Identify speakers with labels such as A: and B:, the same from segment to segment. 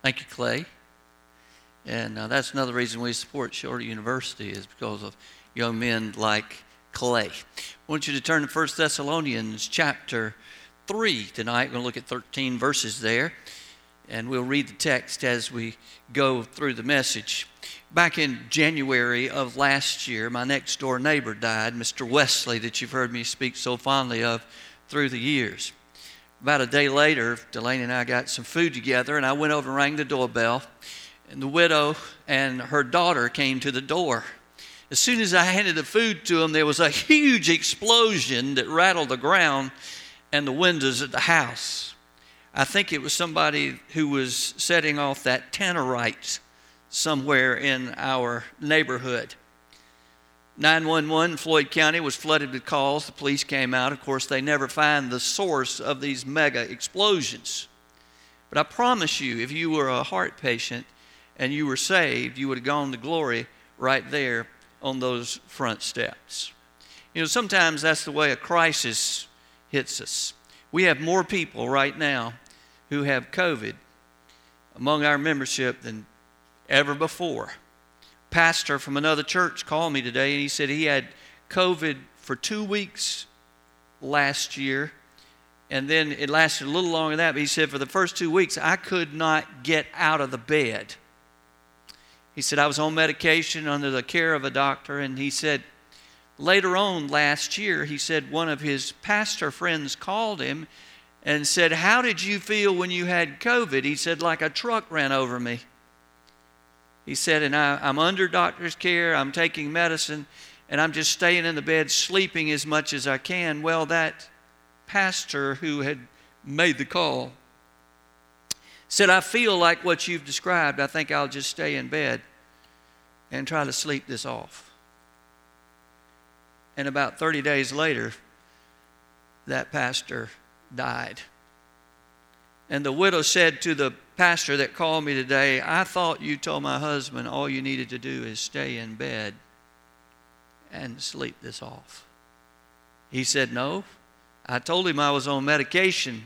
A: Thank you, Clay. And that's another reason we support Shorter University is because of young men like Clay. I want you to turn to 1 Thessalonians chapter 3 tonight. We're going to look at 13 verses there, and we'll read the text as we go through the message. Back in January of last year, my next door neighbor died, Mr. Wesley, that you've heard me speak so fondly of through the years. About a day later, Delaney and I got some food together, and I went over and rang the doorbell, and the widow and her daughter came to the door. As soon as I handed the food to them, there was a huge explosion that rattled the ground and the windows of the house. I think it was somebody who was setting off that tannerite somewhere in our neighborhood. 911 Floyd County was flooded with calls. The police came out. Of course, they never find the source of these mega explosions. But I promise you, if you were a heart patient and you were saved, you would have gone to glory right there on those front steps. You know, sometimes that's the way a crisis hits us. We have more people right now who have COVID among our membership than ever before. Pastor from another church called me today, and he said he had COVID for 2 weeks last year, and then it lasted a little longer than that, but he said for the first 2 weeks, I could not get out of the bed. He said I was on medication under the care of a doctor, and he said later on last year, he said one of his pastor friends called him and said, how did you feel when you had COVID? He said, like a truck ran over me. He said, and I'm under doctor's care, I'm taking medicine, and I'm just staying in the bed sleeping as much as I can. Well, that pastor who had made the call said, I feel like what you've described. I think I'll just stay in bed and try to sleep this off. And about 30 days later, that pastor died. And the widow said to the pastor that called me today, I thought you told my husband all you needed to do is stay in bed and sleep this off. He said, no. I told him I was on medication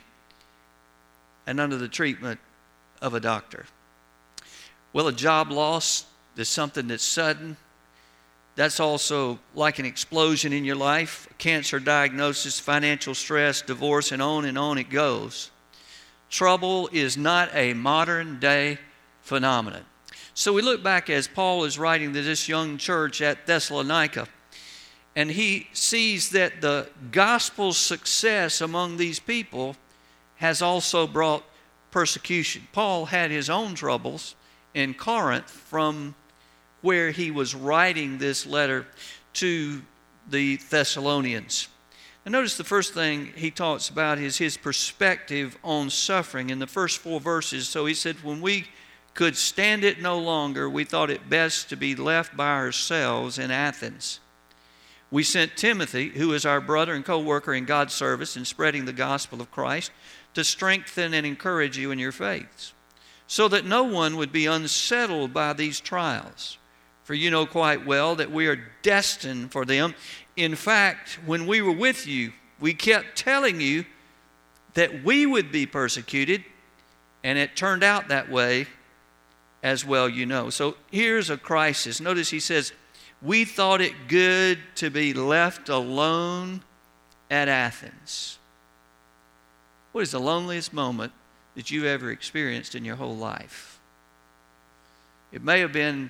A: and under the treatment of a doctor. Well, a job loss is something that's sudden. That's also like an explosion in your life, a cancer diagnosis, financial stress, divorce, and on it goes. Trouble is not a modern day phenomenon. So we look back as Paul is writing to this young church at Thessalonica, and he sees that the gospel's success among these people has also brought persecution. Paul had his own troubles in Corinth from where he was writing this letter to the Thessalonians. And notice the first thing he talks about is his perspective on suffering in the first 4 verses. So he said, when we could stand it no longer, we thought it best to be left by ourselves in Athens. We sent Timothy, who is our brother and co-worker in God's service in spreading the gospel of Christ, to strengthen and encourage you in your faiths, so that no one would be unsettled by these trials. For you know quite well that we are destined for them. In fact, when we were with you, we kept telling you that we would be persecuted, and it turned out that way as well, you know. So here's a crisis. Notice he says, we thought it good to be left alone at Athens. What is the loneliest moment that you've ever experienced in your whole life? It may have been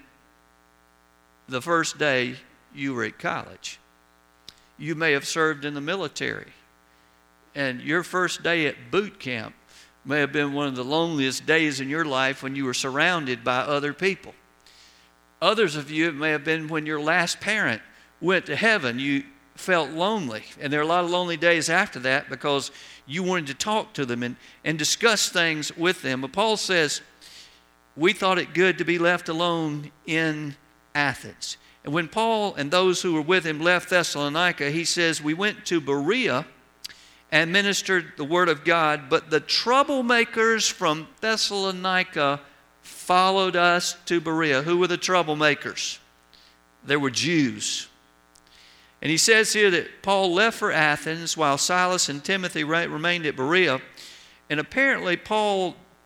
A: the first day you were at college. You may have served in the military, and your first day at boot camp may have been one of the loneliest days in your life when you were surrounded by other people. Others of you, it may have been when your last parent went to heaven. You felt lonely, and there are a lot of lonely days after that because you wanted to talk to them and discuss things with them. But Paul says, we thought it good to be left alone in Athens. And when Paul and those who were with him left Thessalonica, he says, we went to Berea and ministered the word of God, but the troublemakers from Thessalonica followed us to Berea. Who were the troublemakers? There were Jews. And he says here that Paul left for Athens while Silas and Timothy remained at Berea. And apparently Paul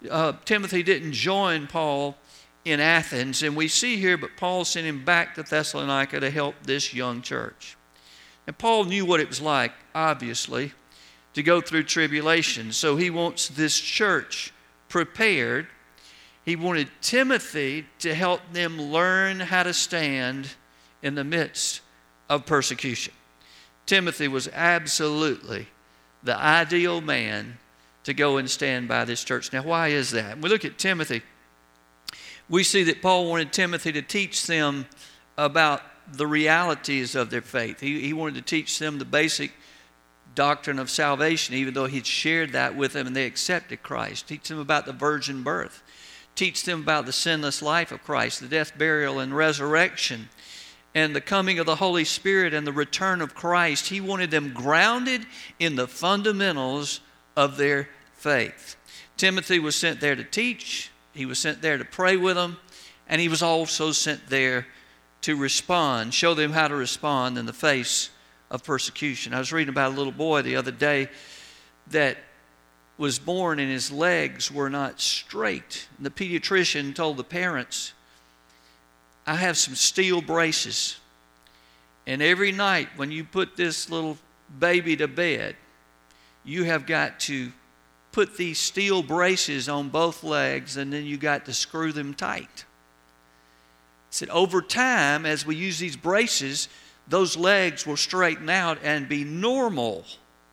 A: Timothy didn't join Paul in Athens, and we see here, but Paul sent him back to Thessalonica to help this young church. And Paul knew what it was like, obviously, to go through tribulation. So he wants this church prepared. He wanted Timothy to help them learn how to stand in the midst of persecution. Timothy was absolutely the ideal man to go and stand by this church. Now, why is that? When we look at Timothy, we see that Paul wanted Timothy to teach them about the realities of their faith. He wanted to teach them the basic doctrine of salvation, even though he'd shared that with them and they accepted Christ. Teach them about the virgin birth. Teach them about the sinless life of Christ, the death, burial, and resurrection, and the coming of the Holy Spirit and the return of Christ. He wanted them grounded in the fundamentals of their faith. Timothy was sent there to teach. He was sent there to pray with them. And he was also sent there to respond, show them how to respond in the face of persecution. I was reading about a little boy the other day that was born and his legs were not straight. And the pediatrician told the parents, I have some steel braces. And every night when you put this little baby to bed, you have got to put these steel braces on both legs, and then you got to screw them tight. He said, over time, as we use these braces, those legs will straighten out and be normal.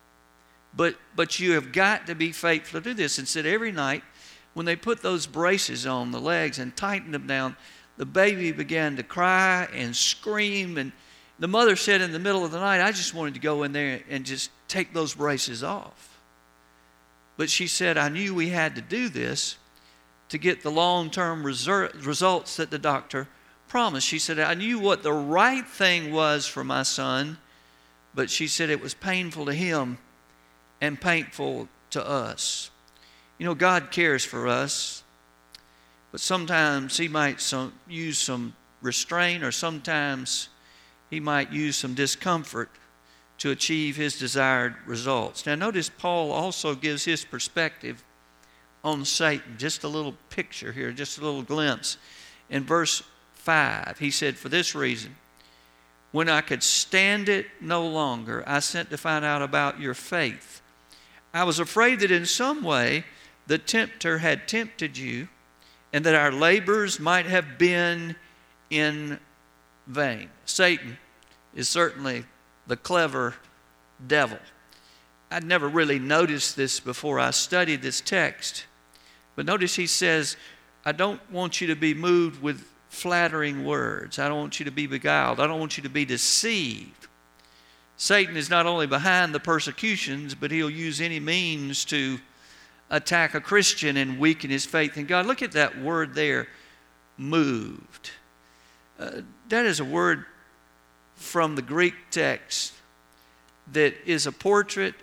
A: But you have got to be faithful to do this. And said every night, when they put those braces on the legs and tightened them down, the baby began to cry and scream. And the mother said in the middle of the night, I just wanted to go in there and just take those braces off. But she said, I knew we had to do this to get the long-term results that the doctor promised. She said, I knew what the right thing was for my son, but she said it was painful to him and painful to us. You know, God cares for us, but sometimes He might use some restraint, or sometimes He might use some discomfort to achieve His desired results. Now notice Paul also gives his perspective on Satan. Just a little picture here, just a little glimpse. In verse 5, he said, for this reason, when I could stand it no longer, I sent to find out about your faith. I was afraid that in some way the tempter had tempted you, and that our labors might have been in vain. Satan is certainly the clever devil. I'd never really noticed this before I studied this text. But notice he says, I don't want you to be moved with flattering words. I don't want you to be beguiled. I don't want you to be deceived. Satan is not only behind the persecutions, but he'll use any means to attack a Christian and weaken his faith in God. Look at that word there, moved. That is a word from the Greek text that is a portrait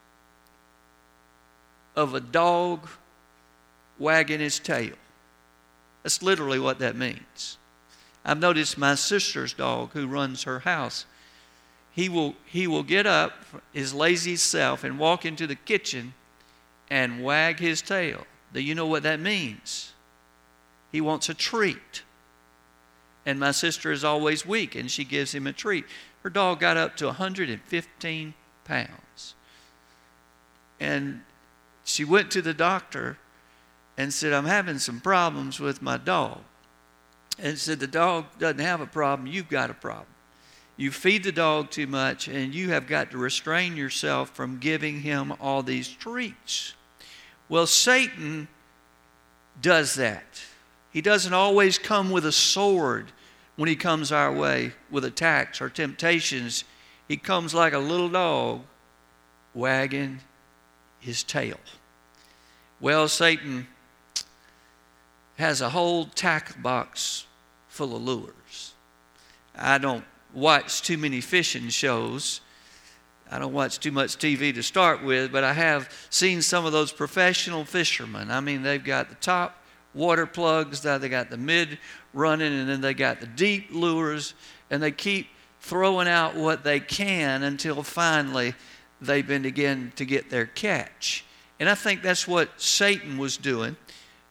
A: of a dog wagging his tail. That's literally what that means. I've noticed my sister's dog, who runs her house, he will get up, his lazy self, and walk into the kitchen and wag his tail. Do you know what that means? He wants a treat. And my sister is always weak, and she gives him a treat. Her dog got up to 115 pounds. And she went to the doctor and said, I'm having some problems with my dog. And said, the dog doesn't have a problem, you've got a problem. You feed the dog too much, and you have got to restrain yourself from giving him all these treats. Well, Satan does that. He doesn't always come with a sword when he comes our way with attacks or temptations. He comes like a little dog wagging his tail. Well, Satan has a whole tackle box full of lures. I don't watch too many fishing shows. I don't watch too much TV to start with, but I have seen some of those professional fishermen. I mean, they've got the top water plugs, they got the mid running, and then they got the deep lures, and they keep throwing out what they can until finally they begin to get their catch. And I think that's what Satan was doing.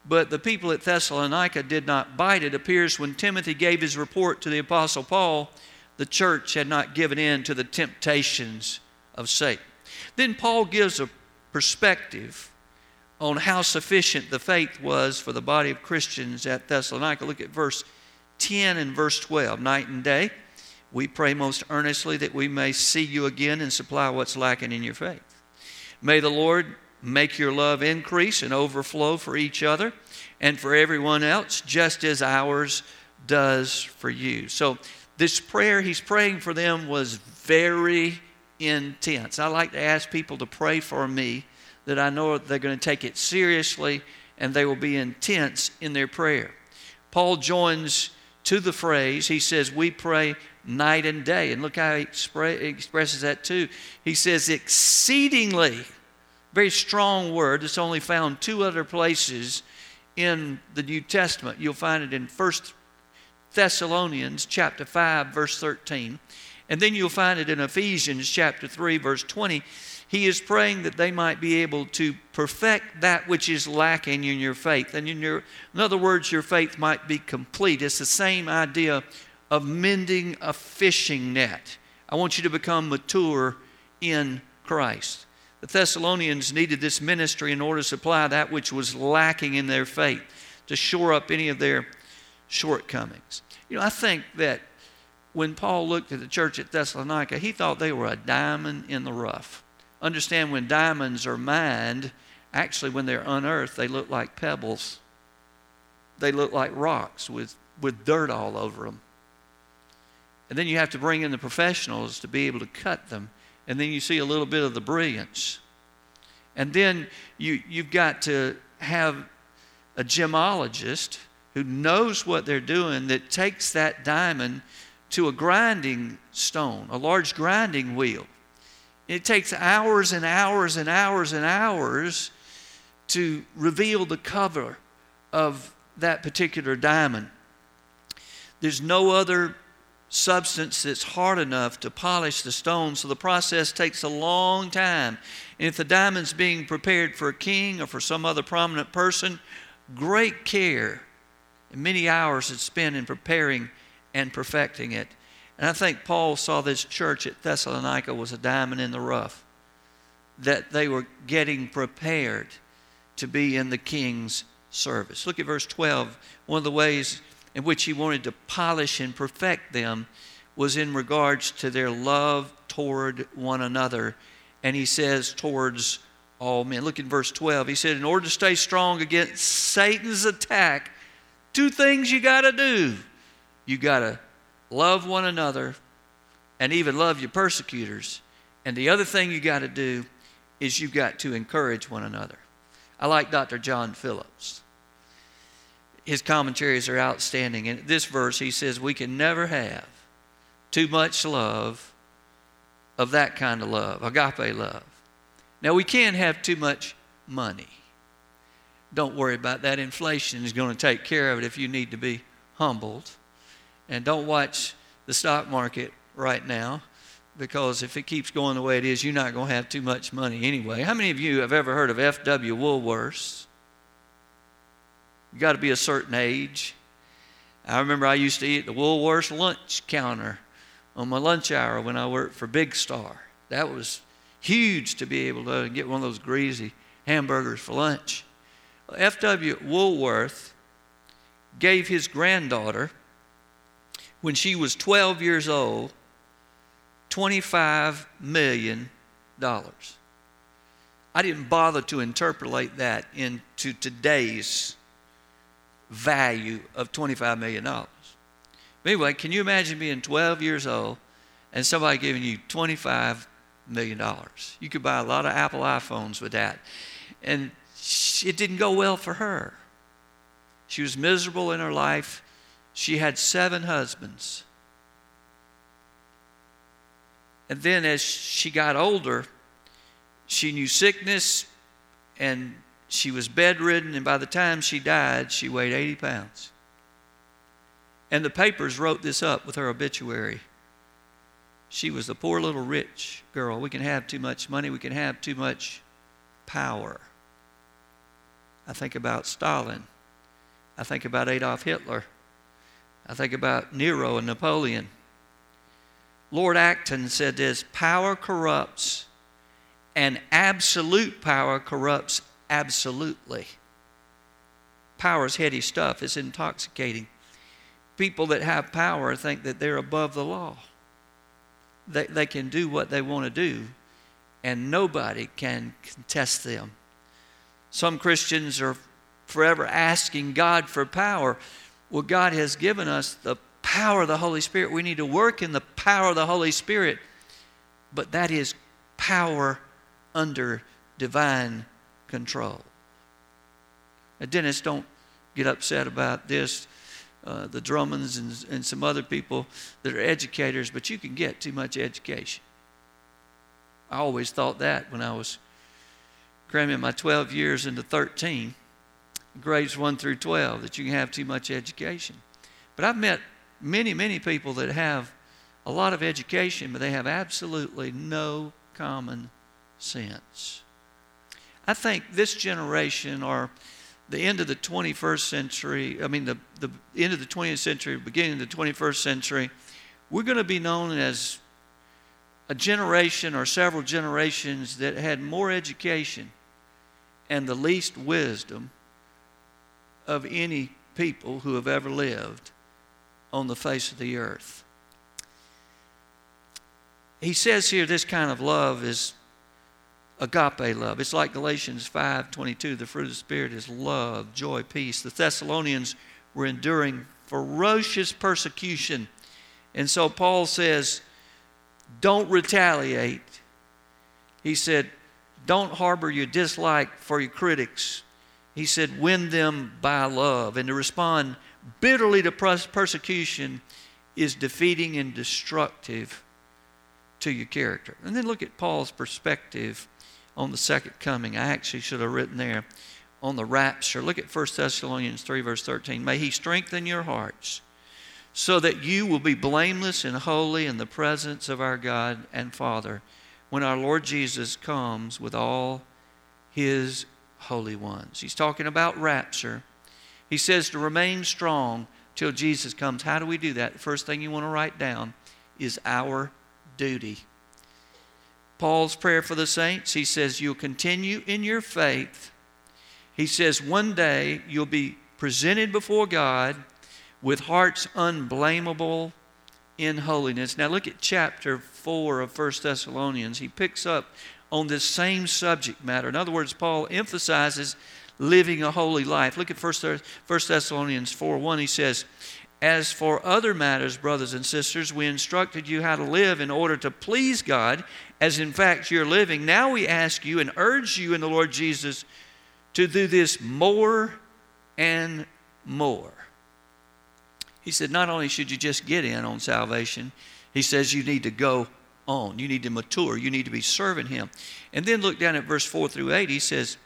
A: But the people at Thessalonica did not bite. It appears when Timothy gave his report to the Apostle Paul, the church had not given in to the temptations of Satan. Then Paul gives a perspective on how sufficient the faith was for the body of Christians at Thessalonica. Look at verse 10 and verse 12. Night and day, we pray most earnestly that we may see you again and supply what's lacking in your faith. May the Lord make your love increase and overflow for each other and for everyone else, just as ours does for you. So this prayer he's praying for them was very intense. I like to ask people to pray for me, that I know they're going to take it seriously and they will be intense in their prayer. Paul joins to the phrase, he says, we pray night and day. And look how he expresses that too. He says exceedingly, very strong word. It's only found two other places in the New Testament. You'll find it in 1 Thessalonians chapter 5, verse 13. And then you'll find it in Ephesians chapter 3, verse 20. He is praying that they might be able to perfect that which is lacking in your faith. And in other words, your faith might be complete. It's the same idea of mending a fishing net. I want you to become mature in Christ. The Thessalonians needed this ministry in order to supply that which was lacking in their faith, to shore up any of their shortcomings. I think that when Paul looked at the church at Thessalonica, he thought they were a diamond in the rough. Understand, when diamonds are mined, actually when they're unearthed, they look like pebbles. They look like rocks with dirt all over them. And then you have to bring in the professionals to be able to cut them. And then you see a little bit of the brilliance. And then you've got to have a gemologist who knows what they're doing, that takes that diamond to a grinding stone, a large grinding wheel. It takes hours and hours and hours and hours to reveal the cover of that particular diamond. There's no other substance that's hard enough to polish the stone, so the process takes a long time. And if the diamond's being prepared for a king or for some other prominent person, great care and many hours is spent in preparing and perfecting it. And I think Paul saw this church at Thessalonica was a diamond in the rough, that they were getting prepared to be in the king's service. Look at verse 12. One of the ways in which he wanted to polish and perfect them was in regards to their love toward one another. And he says, towards all men. Look at verse 12. He said, in order to stay strong against Satan's attack, two things you got to do. You got to love one another and even love your persecutors. And the other thing you got to do is you've got to encourage one another. I like Dr. John Phillips. His commentaries are outstanding. In this verse, he says, we can never have too much love of that kind of love, agape love. Now, we can have too much money. Don't worry about that. Inflation is going to take care of it if you need to be humbled. And don't watch the stock market right now, because if it keeps going the way it is, you're not going to have too much money anyway. How many of you have ever heard of F.W. Woolworths? You got to be a certain age. I remember I used to eat at the Woolworths lunch counter on my lunch hour when I worked for Big Star. That was huge to be able to get one of those greasy hamburgers for lunch. F.W. Woolworth gave his granddaughter, when she was 12 years old, $25 million. I didn't bother to interpolate that into today's value of $25 million. But anyway, can you imagine being 12 years old and somebody giving you $25 million? You could buy a lot of Apple iPhones with that. And it didn't go well for her. She was miserable in her life. She had 7 husbands. And then as she got older, she knew sickness and she was bedridden. And by the time she died, she weighed 80 pounds. And the papers wrote this up with her obituary. She was the poor little rich girl. We can have too much money. We can have too much power. I think about Stalin I think about Adolf Hitler. I think about Nero and Napoleon. Lord Acton said this, power corrupts, and absolute power corrupts absolutely. Power is heady stuff. It's intoxicating. People that have power think that they're above the law. They can do what they want to do, and nobody can contest them. Some Christians are forever asking God for power. Well, God has given us the power of the Holy Spirit. We need to work in the power of the Holy Spirit, but that is power under divine control. Now, Dennis, don't get upset about this. The Drummonds and some other people that are educators, but you can get too much education. I always thought that when I was cramming my 12 years into 13, grades 1 through 12, that you can have too much education. But I've met many, many people that have a lot of education, but they have absolutely no common sense. I think this generation, or the end of the 21st century, the end of the 20th century, beginning of the 21st century, we're going to be known as a generation or several generations that had more education and the least wisdom of any people who have ever lived on the face of the earth. He says here this kind of love is agape love. It's like Galatians 5:22. The fruit of the Spirit is love, joy, peace. The Thessalonians were enduring ferocious persecution. And so Paul says, don't retaliate. He said, don't harbor your dislike for your critics. He said, win them by love. And to respond bitterly to persecution is defeating and destructive to your character. And then look at Paul's perspective on the second coming. I actually should have written there on the rapture. Look at 1 Thessalonians 3 verse 13. May he strengthen your hearts so that you will be blameless and holy in the presence of our God and Father when our Lord Jesus comes with all his holy ones. He's talking about rapture. He says to remain strong till Jesus comes. How do we do that? The first thing you want to write down is our duty. Paul's prayer for the saints, he says, you'll continue in your faith. He says, one day you'll be presented before God with hearts unblameable in holiness. Now look at chapter 4 of 1 Thessalonians. He picks up on this same subject matter. In other words, Paul emphasizes living a holy life. Look at 1 Thessalonians 4:1. He says, as for other matters, brothers and sisters, we instructed you how to live in order to please God, as in fact you're living. Now we ask you and urge you in the Lord Jesus to do this more and more. He said not only should you just get in on salvation, he says you need to go on. You need to mature. You need to be serving him. And then look down at verse 4 through 8. He says,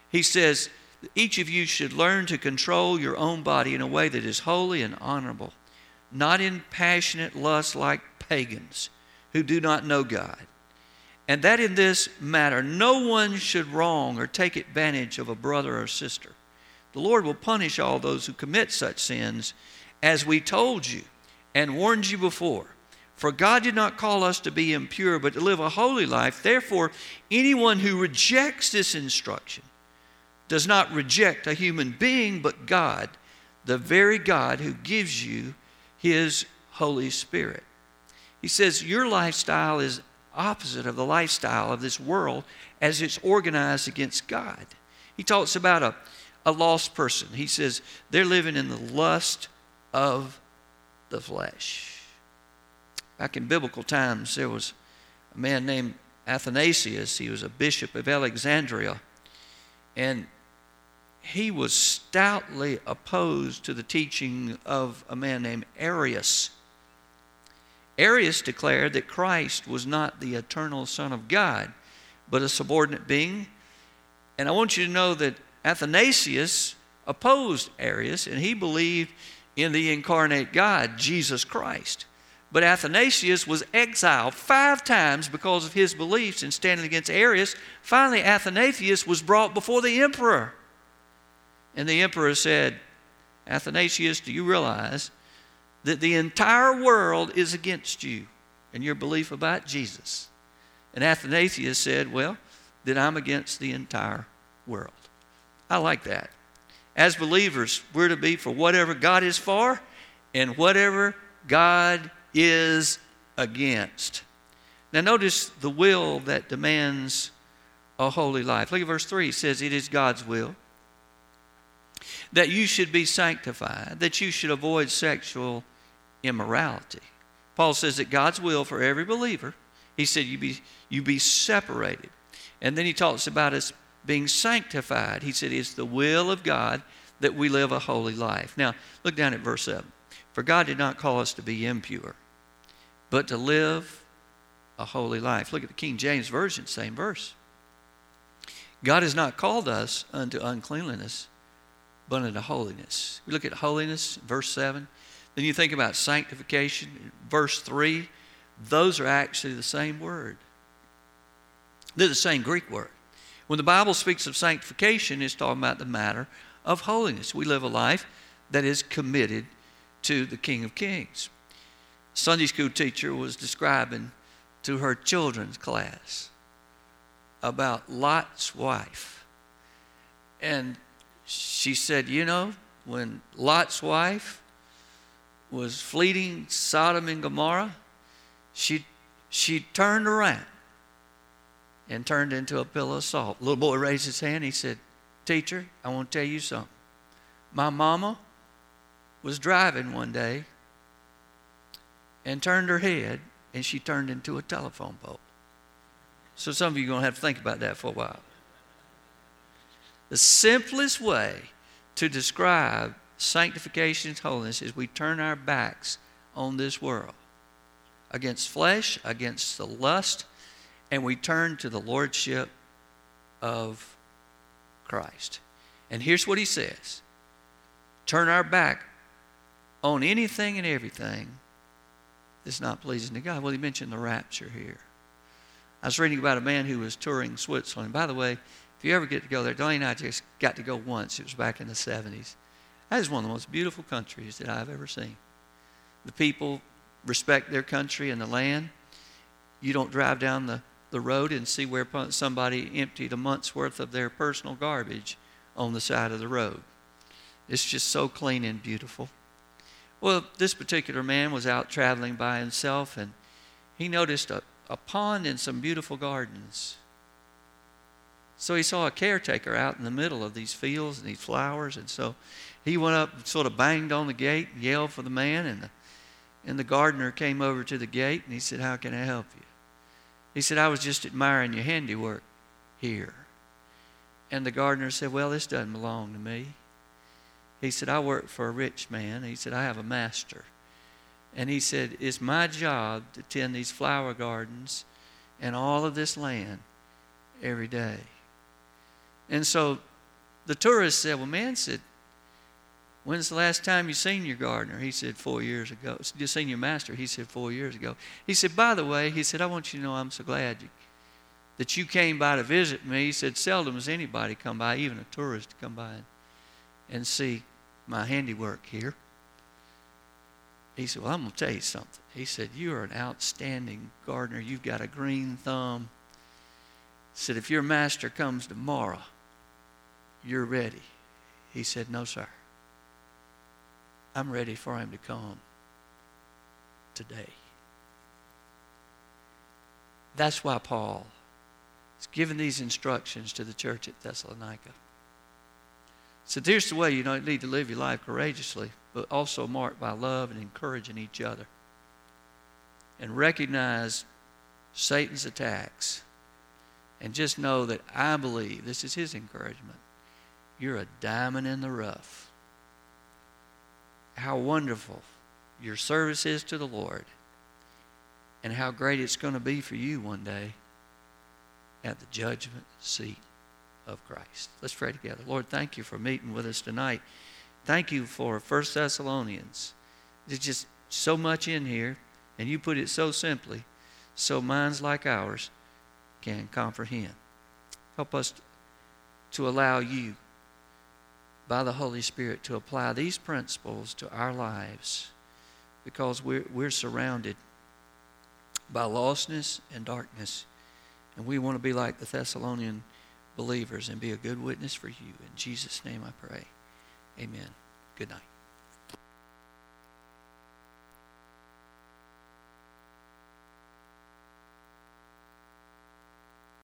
A: each of you should learn to control your own body in a way that is holy and honorable, not in passionate lust like pagans who do not know God. And that in this matter, no one should wrong or take advantage of a brother or sister. The Lord will punish all those who commit such sins, as we told you and warned you before. For God did not call us to be impure, but to live a holy life. Therefore, anyone who rejects this instruction does not reject a human being, but God, the very God who gives you his Holy Spirit. He says your lifestyle is opposite of the lifestyle of this world as it's organized against God. He talks about a lost person. He says they're living in the lust of the flesh. Back in biblical times, there was a man named Athanasius. He was a bishop of Alexandria. And he was stoutly opposed to the teaching of a man named Arius. Arius declared that Christ was not the eternal Son of God, but a subordinate being. And I want you to know that Athanasius opposed Arius, and he believed in the incarnate God, Jesus Christ. But Athanasius was exiled 5 times because of his beliefs in standing against Arius. Finally, Athanasius was brought before the emperor. And the emperor said, Athanasius, do you realize that the entire world is against you and your belief about Jesus? And Athanasius said, well, then I'm against the entire world. I like that. As believers, we're to be for whatever God is for and whatever God is against. Now notice the will that demands a holy life. Look at verse 3. It says, it is God's will that you should be sanctified, that you should avoid sexual immorality. Paul says that God's will for every believer, he said you be separated. And then he talks about us being sanctified. He said it's the will of God that we live a holy life. Now, look down at verse 7. For God did not call us to be impure, but to live a holy life. Look at the King James Version, same verse. God has not called us unto uncleanliness, but unto holiness. We look at holiness, verse 7. Then you think about sanctification, verse 3. Those are actually the same word. They're the same Greek word. When the Bible speaks of sanctification, it's talking about the matter of holiness. We live a life that is committed to the King of Kings. A Sunday school teacher was describing to her children's class about Lot's wife. And she said, you know, when Lot's wife was fleeing Sodom and Gomorrah, she turned around and turned into a pillar of salt. The little boy raised his hand. He said, teacher, I want to tell you something. My mama was driving one day and turned her head, and she turned into a telephone pole. So some of you are going to have to think about that for a while. The simplest way to describe sanctification and holiness is we turn our backs on this world, against flesh, against the lust, and we turn to the lordship of Christ. And here's what he says. Turn our back on anything and everything that's not pleasing to God. Well, he mentioned the rapture here. I was reading about a man who was touring Switzerland. By the way, if you ever get to go there, Delaney and I just got to go once. It was back in the 70s. That is one of the most beautiful countries that I've ever seen. The people respect their country and the land. You don't drive down the road and see where somebody emptied a month's worth of their personal garbage on the side of the road. It's just so clean and beautiful. Well, this particular man was out traveling by himself, and he noticed a pond and some beautiful gardens. So he saw a caretaker out in the middle of these fields and these flowers, and so he went up and sort of banged on the gate and yelled for the man, and the gardener came over to the gate, and he said, how can I help you? He said, I was just admiring your handiwork here. And the gardener said, well, this doesn't belong to me. He said, I work for a rich man. He said, I have a master. And he said, it's my job to tend these flower gardens and all of this land every day. And so the tourist said, well, man, said, when's the last time you seen your gardener? He said, 4 years ago. You seen your master? He said, 4 years ago. He said, by the way, he said, I want you to know I'm so glad that you came by to visit me. He said, seldom has anybody come by, even a tourist, come by and see my handiwork here. He said, well, I'm going to tell you something. He said, you are an outstanding gardener. You've got a green thumb. He said, if your master comes tomorrow, you're ready. He said, no, sir. I'm ready for him to come today. That's why Paul is giving these instructions to the church at Thessalonica. So here's the way you need to live your life courageously, but also marked by love and encouraging each other. And recognize Satan's attacks. And just know that I believe, this is his encouragement, you're a diamond in the rough. How wonderful your service is to the Lord, and how great it's going to be for you one day at the judgment seat of Christ. Let's pray together. Lord, thank you for meeting with us tonight. Thank you for 1 Thessalonians. There's just so much in here, and you put it so simply, so minds like ours can comprehend. Help us to allow you by the Holy Spirit to apply these principles to our lives, because we're surrounded by lostness and darkness, and we want to be like the Thessalonian believers and be a good witness for you. In Jesus' name I pray. Amen. Good night.